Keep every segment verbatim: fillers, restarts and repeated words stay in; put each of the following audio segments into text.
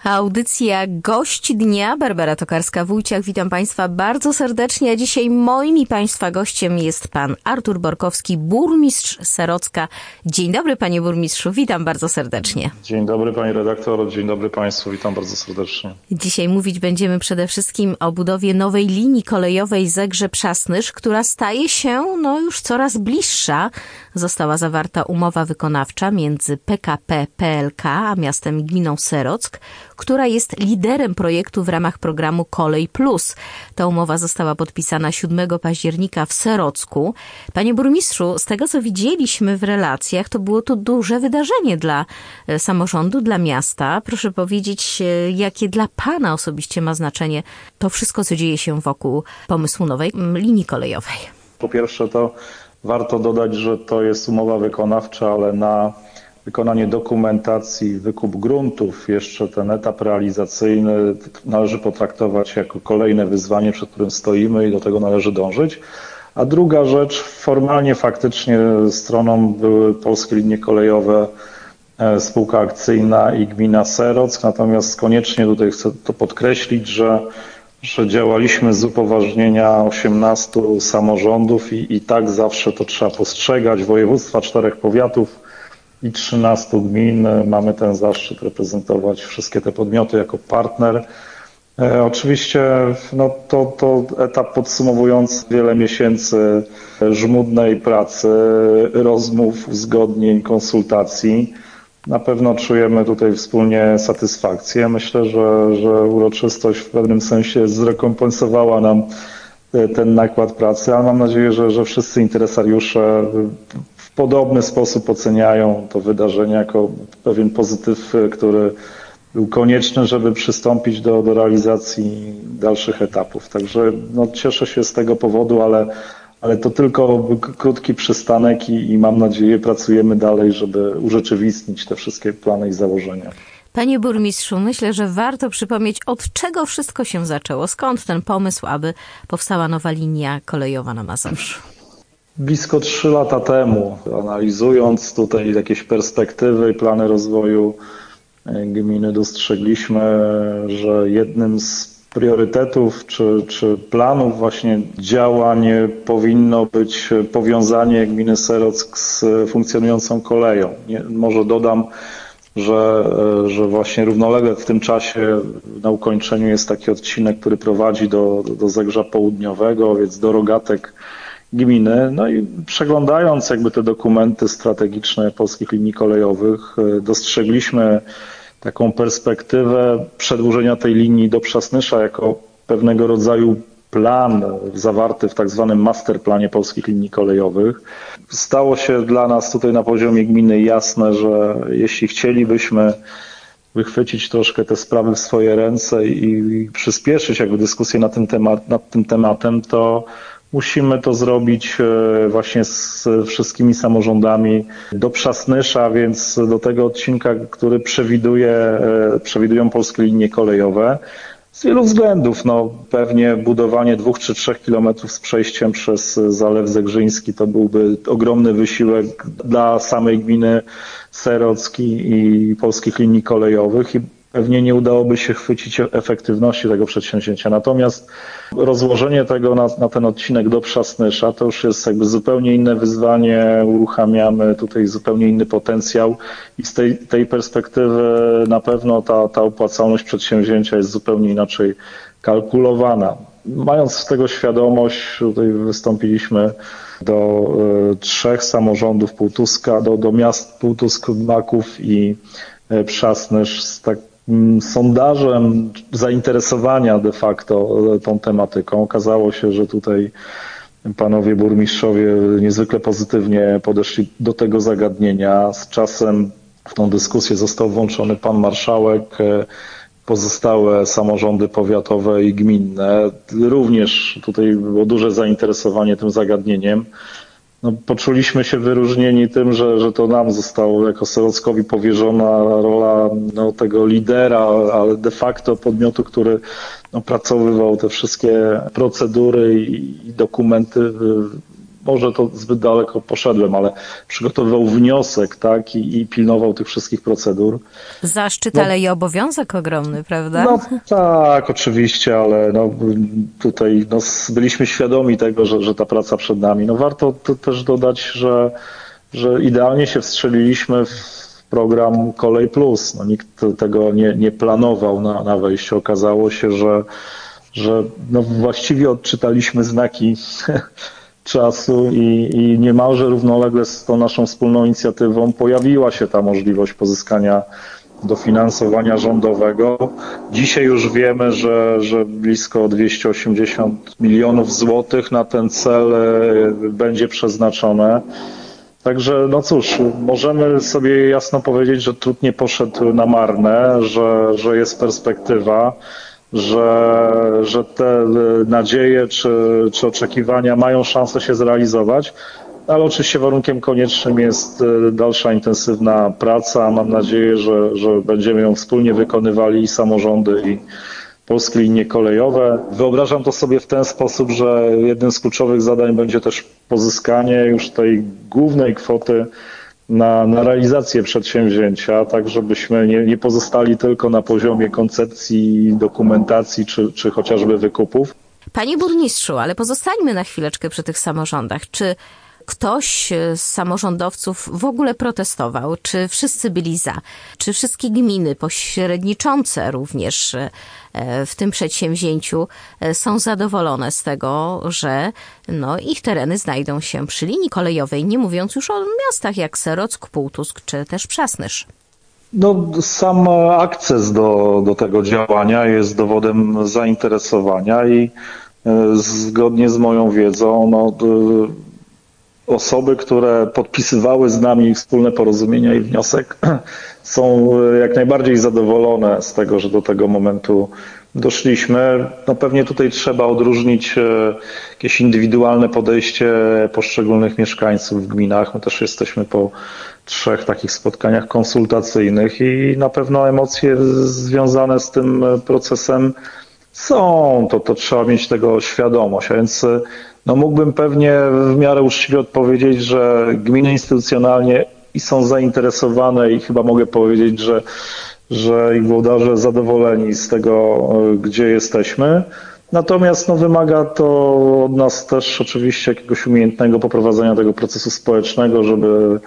Audycja Gość Dnia. Barbara Tokarska-Wójciak. Witam Państwa bardzo serdecznie. A dzisiaj moim i Państwa gościem jest Pan Artur Borkowski, burmistrz Serocka. Dzień dobry, Panie Burmistrzu. Witam bardzo serdecznie. Dzień dobry, Pani redaktor. Dzień dobry Państwu. Witam bardzo serdecznie. Dzisiaj mówić będziemy przede wszystkim o budowie nowej linii kolejowej Zegrze-Przasnysz, która staje się no już coraz bliższa. Została zawarta umowa wykonawcza między P K P P L K a miastem i gminą Serock, która jest liderem projektu w ramach programu Kolej Plus. Ta umowa została podpisana siódmego października w Serocku. Panie burmistrzu, z tego co widzieliśmy w relacjach, to było to duże wydarzenie dla samorządu, dla miasta. Proszę powiedzieć, jakie dla Pana osobiście ma znaczenie to wszystko, co dzieje się wokół pomysłu nowej linii kolejowej. Po pierwsze to warto dodać, że to jest umowa wykonawcza, ale na wykonanie dokumentacji, wykup gruntów, jeszcze ten etap realizacyjny należy potraktować jako kolejne wyzwanie, przed którym stoimy i do tego należy dążyć. A druga rzecz, formalnie faktycznie stroną były Polskie Linie Kolejowe, spółka akcyjna i gmina Serock, natomiast koniecznie tutaj chcę to podkreślić, że że działaliśmy z upoważnienia osiemnastu samorządów i, i tak zawsze to trzeba postrzegać. Województwa, czterech powiatów i trzynastu gmin. Mamy ten zaszczyt reprezentować wszystkie te podmioty jako partner. E, oczywiście no, to, to etap podsumowujący wiele miesięcy żmudnej pracy, rozmów, uzgodnień, konsultacji. Na pewno czujemy tutaj wspólnie satysfakcję. Myślę, że, że uroczystość w pewnym sensie zrekompensowała nam ten nakład pracy, ale mam nadzieję, że, że wszyscy interesariusze w podobny sposób oceniają to wydarzenie jako pewien pozytyw, który był konieczny, żeby przystąpić do, do realizacji dalszych etapów. Także no, cieszę się z tego powodu, ale Ale to tylko krótki przystanek i, i mam nadzieję pracujemy dalej, żeby urzeczywistnić te wszystkie plany i założenia. Panie burmistrzu, myślę, że warto przypomnieć, od czego wszystko się zaczęło. Skąd ten pomysł, aby powstała nowa linia kolejowa na Mazowszu? Blisko trzy lata temu, analizując tutaj jakieś perspektywy i plany rozwoju gminy, dostrzegliśmy, że jednym z priorytetów czy, czy planów właśnie działań powinno być powiązanie gminy Serock z funkcjonującą koleją. Nie, może dodam, że, że właśnie równolegle w tym czasie na ukończeniu jest taki odcinek, który prowadzi do, do Zegrza Południowego, więc do rogatek gminy. No i przeglądając jakby te dokumenty strategiczne Polskich Linii Kolejowych, dostrzegliśmy taką perspektywę przedłużenia tej linii do Przasnysza jako pewnego rodzaju plan zawarty w tak zwanym masterplanie Polskich Linii Kolejowych. Stało się dla nas tutaj na poziomie gminy jasne, że jeśli chcielibyśmy wychwycić troszkę te sprawy w swoje ręce i przyspieszyć jakby dyskusję na tym temat, nad tym tematem, to musimy to zrobić właśnie z wszystkimi samorządami do Przasnysza, więc do tego odcinka, który przewiduje, przewidują Polskie Linie Kolejowe. Z wielu względów, no pewnie budowanie dwóch czy trzech kilometrów z przejściem przez Zalew Zegrzyński to byłby ogromny wysiłek dla samej gminy Serock i Polskich Linii Kolejowych i pewnie nie udałoby się chwycić efektywności tego przedsięwzięcia. Natomiast rozłożenie tego na, na ten odcinek do Przasnysza to już jest jakby zupełnie inne wyzwanie, uruchamiamy tutaj zupełnie inny potencjał i z tej, tej perspektywy na pewno ta, ta opłacalność przedsięwzięcia jest zupełnie inaczej kalkulowana. Mając z tego świadomość, tutaj wystąpiliśmy do y, trzech samorządów Półtuska, do, do miast Półtusk, Maków i y, Przasnysz z tak sondażem zainteresowania de facto tą tematyką. Okazało się, że tutaj panowie burmistrzowie niezwykle pozytywnie podeszli do tego zagadnienia. Z czasem w tą dyskusję został włączony pan marszałek, pozostałe samorządy powiatowe i gminne. Również tutaj było duże zainteresowanie tym zagadnieniem. No, poczuliśmy się wyróżnieni tym, że, że to nam zostało jako Serockowi powierzona rola no, tego lidera, ale de facto podmiotu, który opracowywał te wszystkie procedury i, i dokumenty może to zbyt daleko poszedłem, ale przygotowywał wniosek, tak, i, i pilnował tych wszystkich procedur. Zaszczyt, no, ale i obowiązek ogromny, prawda? No tak, oczywiście, ale no, tutaj no, byliśmy świadomi tego, że, że ta praca przed nami. No warto to też dodać, że, że idealnie się wstrzeliliśmy w program Kolej Plus. No, nikt tego nie, nie planował na, na wejście. Okazało się, że, że no, właściwie odczytaliśmy znaki czasu i, i niemalże równolegle z tą naszą wspólną inicjatywą pojawiła się ta możliwość pozyskania dofinansowania rządowego. Dzisiaj już wiemy, że, że blisko dwieście osiemdziesiąt milionów złotych na ten cel będzie przeznaczone. Także no cóż, możemy sobie jasno powiedzieć, że trud nie poszedł na marne, że, że jest perspektywa, że, że te nadzieje czy, czy oczekiwania mają szansę się zrealizować, ale oczywiście warunkiem koniecznym jest dalsza intensywna praca. Mam nadzieję, że, że będziemy ją wspólnie wykonywali i samorządy, i polskie linie kolejowe. Wyobrażam to sobie w ten sposób, że jednym z kluczowych zadań będzie też pozyskanie już tej głównej kwoty na, na realizację przedsięwzięcia, tak żebyśmy nie, nie pozostali tylko na poziomie koncepcji, dokumentacji czy, czy chociażby wykupów. Panie burmistrzu, ale pozostańmy na chwileczkę przy tych samorządach. Czy ktoś z samorządowców w ogóle protestował? Czy wszyscy byli za? Czy wszystkie gminy pośredniczące również w tym przedsięwzięciu są zadowolone z tego, że no, ich tereny znajdą się przy linii kolejowej, nie mówiąc już o miastach jak Serock, Półtusk czy też Przasnysz? No, sam akces do, do tego działania jest dowodem zainteresowania i zgodnie z moją wiedzą, no, osoby, które podpisywały z nami wspólne porozumienia i wniosek, są jak najbardziej zadowolone z tego, że do tego momentu doszliśmy. No pewnie tutaj trzeba odróżnić jakieś indywidualne podejście poszczególnych mieszkańców w gminach. My też jesteśmy po trzech takich spotkaniach konsultacyjnych i na pewno emocje związane z tym procesem są. To, to trzeba mieć tego świadomość, a więc no mógłbym pewnie w miarę uczciwie odpowiedzieć, że gminy instytucjonalnie i są zainteresowane i chyba mogę powiedzieć, że, że ich włodarze zadowoleni z tego, gdzie jesteśmy. Natomiast no, wymaga to od nas też oczywiście jakiegoś umiejętnego poprowadzenia tego procesu społecznego, żeby,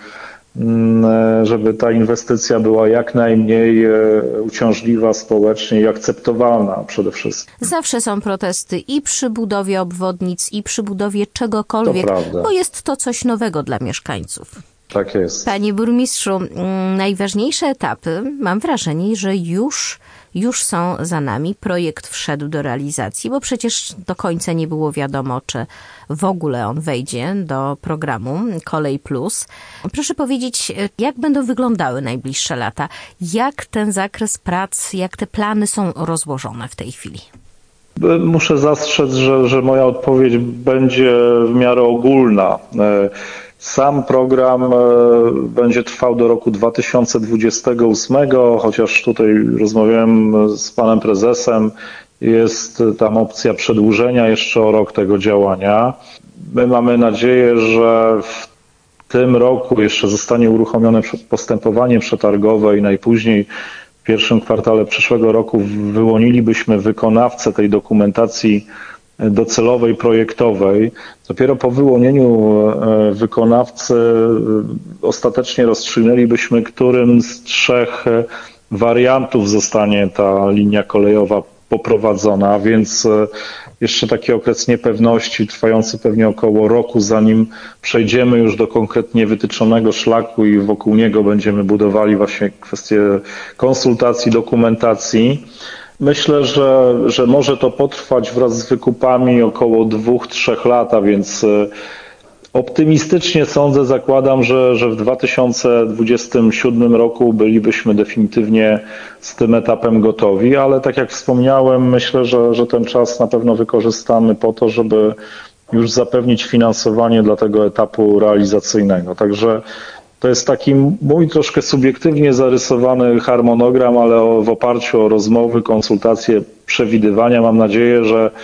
żeby ta inwestycja była jak najmniej uciążliwa społecznie i akceptowalna przede wszystkim. Zawsze są protesty i przy budowie obwodnic, i przy budowie czegokolwiek, bo jest to coś nowego dla mieszkańców. Tak jest. Panie burmistrzu, najważniejsze etapy, mam wrażenie, że już, już są za nami. Projekt wszedł do realizacji, bo przecież do końca nie było wiadomo, czy w ogóle on wejdzie do programu Kolej Plus. Proszę powiedzieć, jak będą wyglądały najbliższe lata? Jak ten zakres prac, jak te plany są rozłożone w tej chwili? Muszę zastrzec, że, że moja odpowiedź będzie w miarę ogólna. Sam program będzie trwał do roku dwa tysiące dwudziestego ósmego, chociaż tutaj rozmawiałem z panem prezesem, jest tam opcja przedłużenia jeszcze o rok tego działania. My mamy nadzieję, że w tym roku jeszcze zostanie uruchomione postępowanie przetargowe i najpóźniej w pierwszym kwartale przyszłego roku wyłonilibyśmy wykonawcę tej dokumentacji docelowej, projektowej. Dopiero po wyłonieniu wykonawcy ostatecznie rozstrzygnęlibyśmy, którym z trzech wariantów zostanie ta linia kolejowa poprowadzona, więc jeszcze taki okres niepewności trwający pewnie około roku, zanim przejdziemy już do konkretnie wytyczonego szlaku i wokół niego będziemy budowali właśnie kwestie konsultacji, dokumentacji. Myślę, że, że może to potrwać wraz z wykupami około dwóch, trzech lat, a więc optymistycznie sądzę, zakładam, że, że w dwa tysiące dwudziestym siódmym roku bylibyśmy definitywnie z tym etapem gotowi, ale tak jak wspomniałem, myślę, że, że ten czas na pewno wykorzystamy po to, żeby już zapewnić finansowanie dla tego etapu realizacyjnego. Także to jest taki mój troszkę subiektywnie zarysowany harmonogram, ale w oparciu o rozmowy, konsultacje, przewidywania mam nadzieję, że,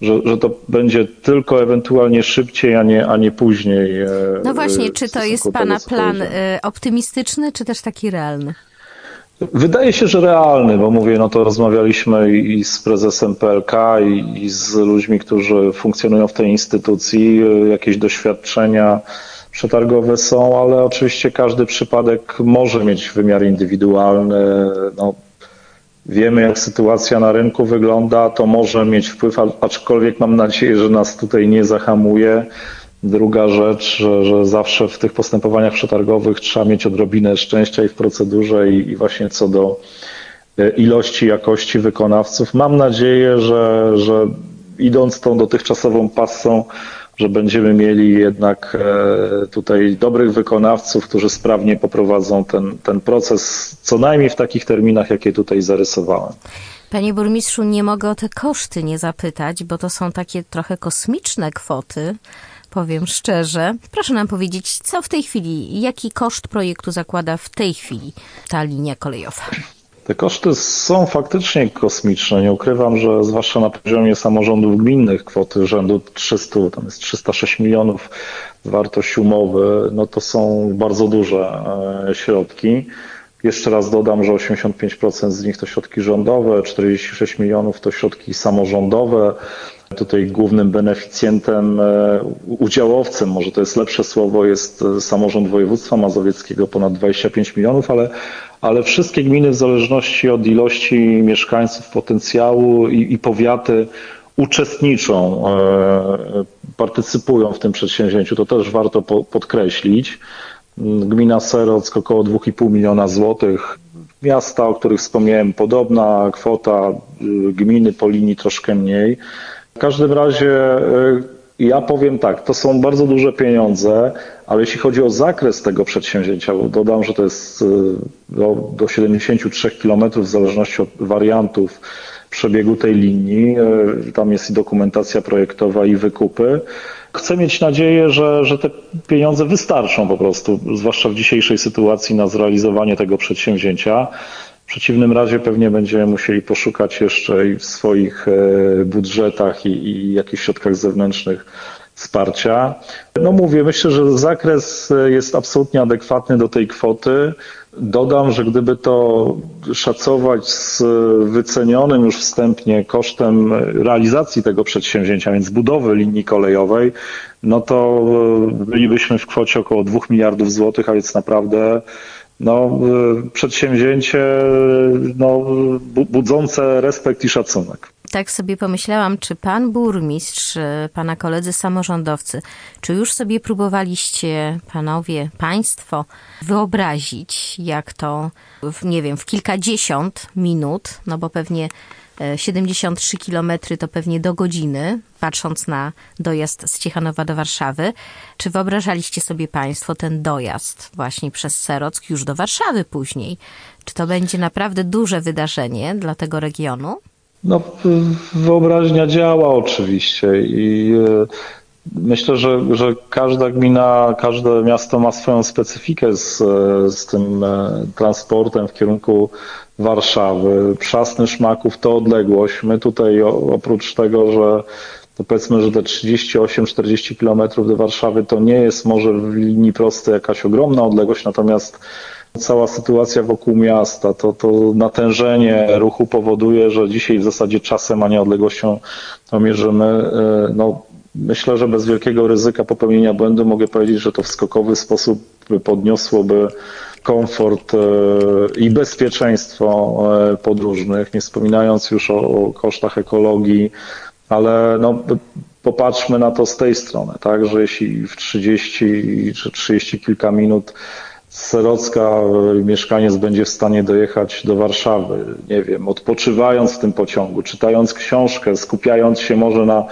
że, że to będzie tylko ewentualnie szybciej, a nie, a nie później. No właśnie, czy to jest Pana plan optymistyczny, czy też taki realny? Wydaje się, że realny, bo mówię, no to rozmawialiśmy i z prezesem P L K, i, i z ludźmi, którzy funkcjonują w tej instytucji. Jakieś doświadczenia przetargowe są, ale oczywiście każdy przypadek może mieć wymiar indywidualny. No, wiemy, jak sytuacja na rynku wygląda, to może mieć wpływ, aczkolwiek mam nadzieję, że nas tutaj nie zahamuje. Druga rzecz, że, że zawsze w tych postępowaniach przetargowych trzeba mieć odrobinę szczęścia i w procedurze, i, i właśnie co do ilości, jakości wykonawców. Mam nadzieję, że, że idąc tą dotychczasową passą, że będziemy mieli jednak tutaj dobrych wykonawców, którzy sprawnie poprowadzą ten, ten proces, co najmniej w takich terminach, jakie tutaj zarysowałem. Panie burmistrzu, nie mogę o te koszty nie zapytać, bo to są takie trochę kosmiczne kwoty, powiem szczerze. Proszę nam powiedzieć, co w tej chwili, jaki koszt projektu zakłada w tej chwili ta linia kolejowa? Te koszty są faktycznie kosmiczne. Nie ukrywam, że zwłaszcza na poziomie samorządów gminnych kwoty rzędu trzysta, tam jest trzysta sześć milionów wartość umowy, no to są bardzo duże środki. Jeszcze raz dodam, że osiemdziesiąt pięć procent z nich to środki rządowe, czterdzieści sześć milionów to środki samorządowe. Tutaj głównym beneficjentem, udziałowcem, może to jest lepsze słowo, jest samorząd województwa mazowieckiego, ponad dwadzieścia pięć milionów, ale, ale wszystkie gminy w zależności od ilości mieszkańców, potencjału i, i powiaty uczestniczą, partycypują w tym przedsięwzięciu. To też warto po, podkreślić. Gmina Serock około dwa i pół miliona złotych. Miasta, o których wspomniałem, podobna kwota, gminy po linii troszkę mniej. W każdym razie ja powiem tak, to są bardzo duże pieniądze, ale jeśli chodzi o zakres tego przedsięwzięcia, bo dodam, że to jest do, do siedemdziesiąt trzy kilometrów w zależności od wariantów przebiegu tej linii, tam jest i dokumentacja projektowa, i wykupy. Chcę mieć nadzieję, że, że te pieniądze wystarczą po prostu, zwłaszcza w dzisiejszej sytuacji, na zrealizowanie tego przedsięwzięcia. W przeciwnym razie pewnie będziemy musieli poszukać jeszcze i w swoich budżetach i, i jakichś środkach zewnętrznych wsparcia. No mówię, myślę, że zakres jest absolutnie adekwatny do tej kwoty. Dodam, że gdyby to szacować z wycenionym już wstępnie kosztem realizacji tego przedsięwzięcia, więc budowy linii kolejowej, no to bylibyśmy w kwocie około dwóch miliardów złotych, a więc naprawdę no, przedsięwzięcie no, budzące respekt i szacunek. Tak sobie pomyślałam, czy pan burmistrz, pana koledzy samorządowcy, czy już sobie próbowaliście, panowie, państwo, wyobrazić, jak to, w, nie wiem, w kilkadziesiąt minut, no bo pewnie siedemdziesiąt trzy kilometry to pewnie do godziny, patrząc na dojazd z Ciechanowa do Warszawy. Czy wyobrażaliście sobie państwo ten dojazd właśnie przez Serock już do Warszawy później? Czy to będzie naprawdę duże wydarzenie dla tego regionu? No, wyobraźnia działa oczywiście i myślę, że, że każda gmina, każde miasto ma swoją specyfikę z, z tym transportem w kierunku Warszawy. Przasny Szmaków to odległość. My tutaj oprócz tego, że to powiedzmy, że te trzydzieści osiem czterdzieści kilometrów do Warszawy to nie jest może w linii prostej jakaś ogromna odległość, natomiast cała sytuacja wokół miasta, to, to natężenie ruchu powoduje, że dzisiaj w zasadzie czasem, a nie odległością to mierzymy. No, myślę, że bez wielkiego ryzyka popełnienia błędu mogę powiedzieć, że to w skokowy sposób podniosłoby komfort i bezpieczeństwo podróżnych, nie wspominając już o, o kosztach ekologii, ale no, popatrzmy na to z tej strony, tak, że jeśli w trzydzieści czy trzydzieści kilka minut z Serocka mieszkaniec będzie w stanie dojechać do Warszawy, nie wiem, odpoczywając w tym pociągu, czytając książkę, skupiając się może na,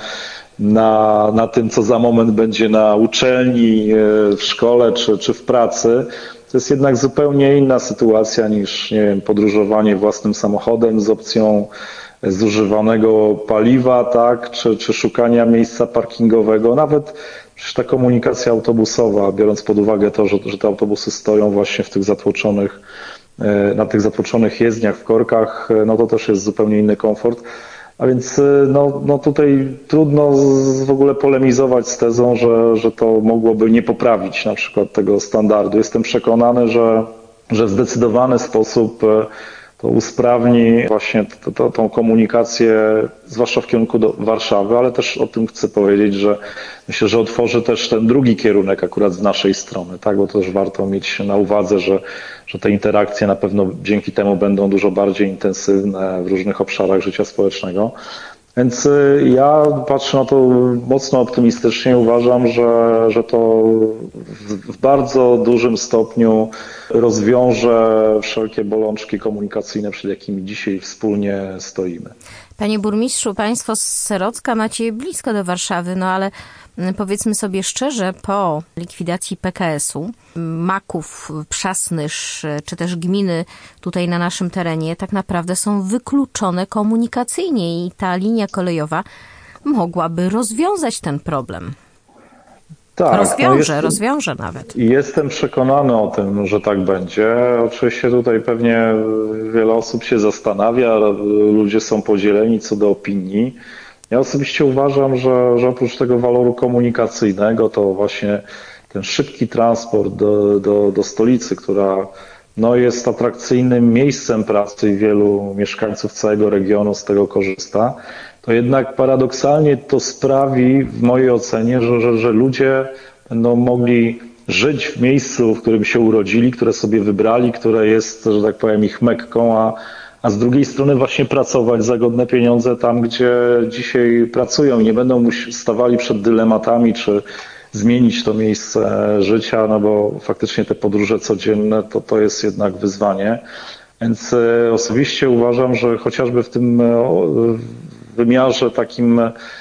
na, na tym, co za moment będzie na uczelni, w szkole czy, czy w pracy, to jest jednak zupełnie inna sytuacja niż, nie wiem, podróżowanie własnym samochodem z opcją zużywanego paliwa, tak, czy, czy szukania miejsca parkingowego, nawet przecież ta komunikacja autobusowa, biorąc pod uwagę to, że, że te autobusy stoją właśnie w tych zatłoczonych, na tych zatłoczonych jezdniach w korkach, no to też jest zupełnie inny komfort. A więc no, no tutaj trudno z, w ogóle polemizować z tezą, że, że to mogłoby nie poprawić na przykład tego standardu. Jestem przekonany, że, że w zdecydowany sposób to usprawni właśnie to, to, tą komunikację, zwłaszcza w kierunku do Warszawy, ale też o tym chcę powiedzieć, że myślę, że otworzy też ten drugi kierunek akurat z naszej strony, tak? Bo to też warto mieć na uwadze, że, że te interakcje na pewno dzięki temu będą dużo bardziej intensywne w różnych obszarach życia społecznego. Więc ja patrzę na to mocno optymistycznie. Uważam, że, że to w, w bardzo dużym stopniu rozwiąże wszelkie bolączki komunikacyjne, przed jakimi dzisiaj wspólnie stoimy. Panie burmistrzu, państwo z Serocka macie blisko do Warszawy, no ale powiedzmy sobie szczerze, po likwidacji P K S-u, Maków, Przasnysz, czy też gminy tutaj na naszym terenie tak naprawdę są wykluczone komunikacyjnie i ta linia kolejowa mogłaby rozwiązać ten problem. Tak, rozwiąże, no jest, rozwiąże nawet. Jestem przekonany o tym, że tak będzie. Oczywiście tutaj pewnie wiele osób się zastanawia, ludzie są podzieleni co do opinii. Ja osobiście uważam, że, że oprócz tego waloru komunikacyjnego, to właśnie ten szybki transport do, do, do stolicy, która no, jest atrakcyjnym miejscem pracy i wielu mieszkańców całego regionu z tego korzysta, to jednak paradoksalnie to sprawi w mojej ocenie, że, że, że ludzie będą mogli żyć w miejscu, w którym się urodzili, które sobie wybrali, które jest, że tak powiem, ich Mekką, a, a z drugiej strony właśnie pracować za godne pieniądze tam, gdzie dzisiaj pracują i nie będą stawali przed dylematami, czy zmienić to miejsce życia, no bo faktycznie te podróże codzienne to, to jest jednak wyzwanie. Więc osobiście uważam, że chociażby w tym wymiarze takim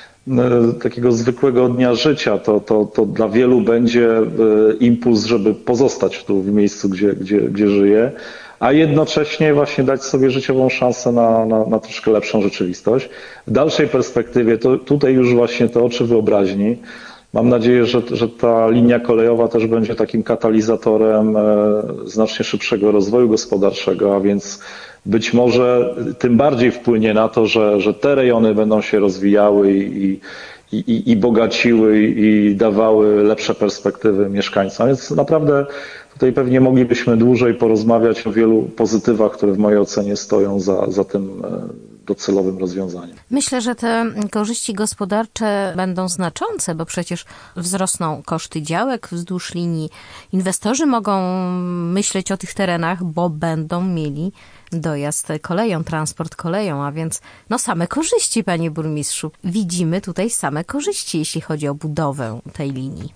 takiego zwykłego dnia życia, to, to, to dla wielu będzie impuls, żeby pozostać tu w miejscu, gdzie, gdzie, gdzie żyje, a jednocześnie właśnie dać sobie życiową szansę na, na, na troszkę lepszą rzeczywistość. W dalszej perspektywie to tutaj już właśnie te oczy wyobraźni. Mam nadzieję, że, że ta linia kolejowa też będzie takim katalizatorem znacznie szybszego rozwoju gospodarczego, a więc być może tym bardziej wpłynie na to, że, że te rejony będą się rozwijały i, i, i, i bogaciły i dawały lepsze perspektywy mieszkańcom. Więc naprawdę tutaj pewnie moglibyśmy dłużej porozmawiać o wielu pozytywach, które w mojej ocenie stoją za, za tym docelowym rozwiązaniem. Myślę, że te korzyści gospodarcze będą znaczące, bo przecież wzrosną koszty działek wzdłuż linii. Inwestorzy mogą myśleć o tych terenach, bo będą mieli dojazd koleją, transport koleją, a więc no same korzyści, panie burmistrzu. Widzimy tutaj same korzyści, jeśli chodzi o budowę tej linii.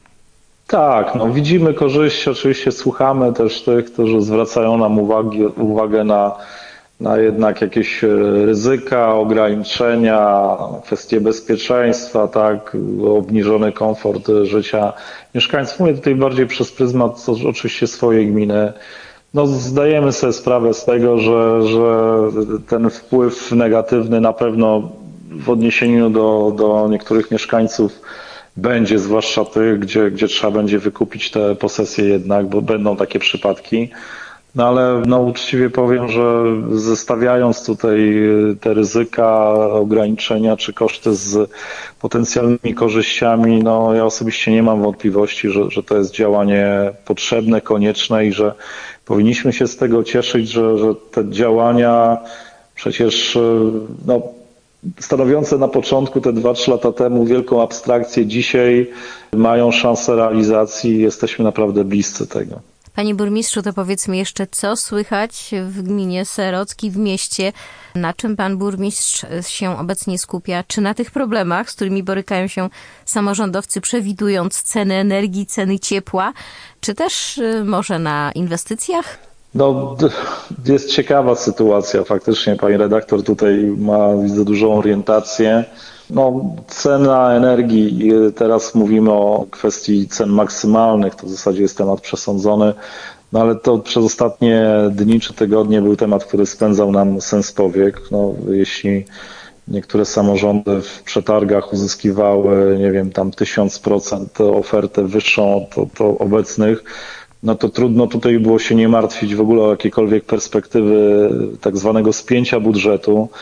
Tak, no widzimy korzyści, oczywiście słuchamy też tych, którzy zwracają nam uwagi, uwagę na na jednak jakieś ryzyka, ograniczenia, kwestie bezpieczeństwa, tak, obniżony komfort życia mieszkańców. Mówię tutaj bardziej przez pryzmat oczywiście swojej gminy. No, zdajemy sobie sprawę z tego, że, że ten wpływ negatywny na pewno w odniesieniu do, do niektórych mieszkańców będzie, zwłaszcza tych, gdzie, gdzie trzeba będzie wykupić te posesje jednak, bo będą takie przypadki. No ale no, uczciwie powiem, że zestawiając tutaj te ryzyka, ograniczenia czy koszty z potencjalnymi korzyściami, no ja osobiście nie mam wątpliwości, że, że to jest działanie potrzebne, konieczne i że powinniśmy się z tego cieszyć, że, że te działania przecież no, stanowiące na początku te dwa trzy lata temu wielką abstrakcję dzisiaj mają szansę realizacji i jesteśmy naprawdę bliscy tego. Panie burmistrzu, to powiedzmy jeszcze, co słychać w gminie Serocki, w mieście, na czym pan burmistrz się obecnie skupia, czy na tych problemach, z którymi borykają się samorządowcy, przewidując ceny energii, ceny ciepła, czy też może na inwestycjach? No, jest ciekawa sytuacja faktycznie. Pani redaktor tutaj ma, widzę, dużą orientację. No, cena energii, teraz mówimy o kwestii cen maksymalnych, to w zasadzie jest temat przesądzony, no ale to przez ostatnie dni czy tygodnie był temat, który spędzał nam sens powiek. No, jeśli niektóre samorządy w przetargach uzyskiwały, nie wiem, tam tysiąc procent ofertę wyższą od, od obecnych, no to trudno tutaj było się nie martwić w ogóle o jakiekolwiek perspektywy tak zwanego spięcia budżetu.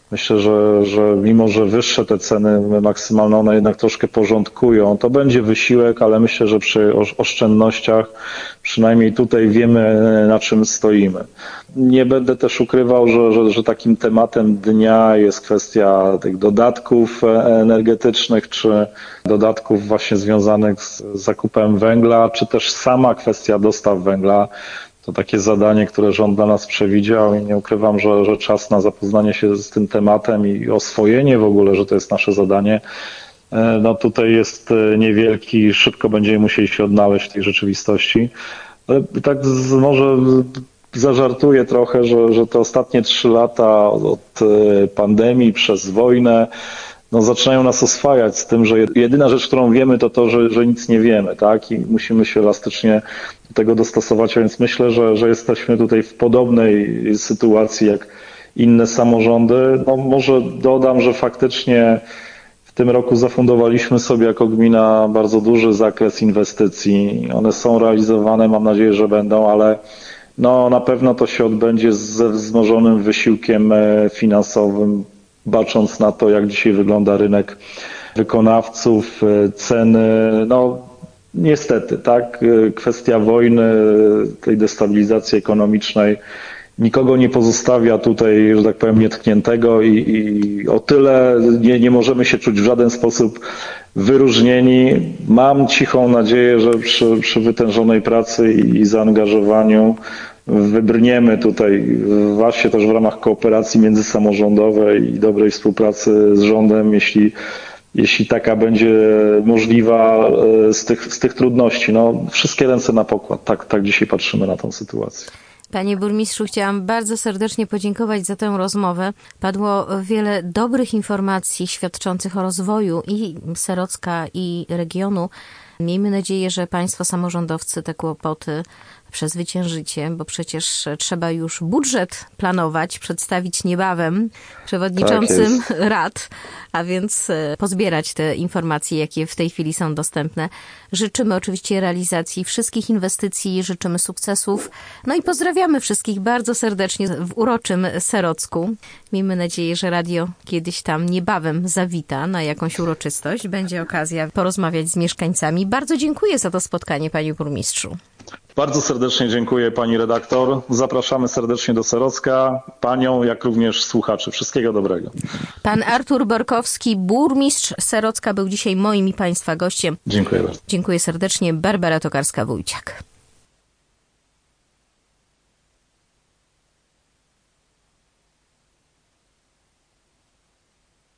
Myślę, że, że mimo, że wyższe te ceny maksymalne, one jednak troszkę porządkują. To będzie wysiłek, ale myślę, że przy oszczędnościach przynajmniej tutaj wiemy, na czym stoimy. Nie będę też ukrywał, że, że, że takim tematem dnia jest kwestia tych dodatków energetycznych, czy dodatków właśnie związanych z zakupem węgla, czy też sama kwestia dostaw węgla. To takie zadanie, które rząd dla nas przewidział i nie ukrywam, że, że czas na zapoznanie się z tym tematem i oswojenie w ogóle, że to jest nasze zadanie, no tutaj jest niewielki, szybko będziemy musieli się odnaleźć w tej rzeczywistości. Ale tak z, może zażartuję trochę, że, że te ostatnie trzy lata od pandemii przez wojnę no, zaczynają nas oswajać z tym, że jedyna rzecz, którą wiemy, to to, że, że nic nie wiemy, tak? I musimy się elastycznie do tego dostosować, a więc myślę, że, że jesteśmy tutaj w podobnej sytuacji jak inne samorządy. No, może dodam, że faktycznie w tym roku zafundowaliśmy sobie jako gmina bardzo duży zakres inwestycji. One są realizowane, mam nadzieję, że będą, ale no, na pewno to się odbędzie ze wzmożonym wysiłkiem finansowym, bacząc na to, jak dzisiaj wygląda rynek wykonawców, ceny, no niestety, tak, kwestia wojny, tej destabilizacji ekonomicznej nikogo nie pozostawia tutaj, że tak powiem, nietkniętego i, i o tyle nie, nie możemy się czuć w żaden sposób wyróżnieni. Mam cichą nadzieję, że przy, przy wytężonej pracy i, i zaangażowaniu wybrniemy tutaj właśnie też w ramach kooperacji międzysamorządowej i dobrej współpracy z rządem, jeśli, jeśli taka będzie możliwa z tych, z tych trudności. No, wszystkie ręce na pokład. Tak, tak dzisiaj patrzymy na tą sytuację. Panie burmistrzu, chciałam bardzo serdecznie podziękować za tę rozmowę. Padło wiele dobrych informacji świadczących o rozwoju i Serocka, i regionu. Miejmy nadzieję, że państwo samorządowcy te kłopoty przezwyciężycie, bo przecież trzeba już budżet planować, przedstawić niebawem przewodniczącym tak rad, a więc pozbierać te informacje, jakie w tej chwili są dostępne. Życzymy oczywiście realizacji wszystkich inwestycji, życzymy sukcesów, no i pozdrawiamy wszystkich bardzo serdecznie w uroczym Serocku. Miejmy nadzieję, że radio kiedyś tam niebawem zawita na jakąś uroczystość. Będzie okazja porozmawiać z mieszkańcami. Bardzo dziękuję za to spotkanie, panie burmistrzu. Bardzo serdecznie dziękuję pani redaktor. Zapraszamy serdecznie do Serocka, panią, jak również słuchaczy. Wszystkiego dobrego. Pan Artur Borkowski, burmistrz Serocka, był dzisiaj moim i państwa gościem. Dziękuję bardzo. Dziękuję serdecznie. Barbara Tokarska-Wójciak.